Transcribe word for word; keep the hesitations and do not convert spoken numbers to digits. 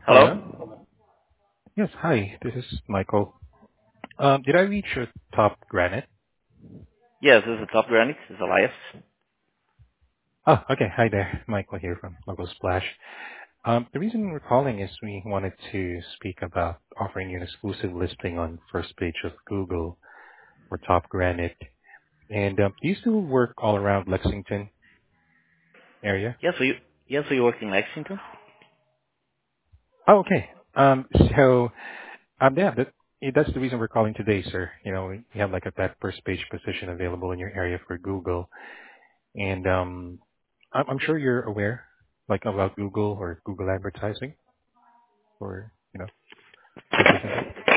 Hello? Hello? Yes, hi. This is Michael. Um, did I reach your top granite? Yes, this is Top Granite. This is Elias. Oh, okay. Hi there. Michael here from Logo Splash. Um, the reason we're calling is we wanted to speak about offering you an exclusive listing on first page of Google for top granite. And um, do you still work all around Lexington area? Yes, we yes we work in Lexington. Oh, okay. Um, so um, yeah, that, eh, that's the reason we're calling today, sir. You know, we have like a that first page position available in your area for Google. And um, I'm, I'm sure you're aware, like about Google or Google advertising for you know for businesses.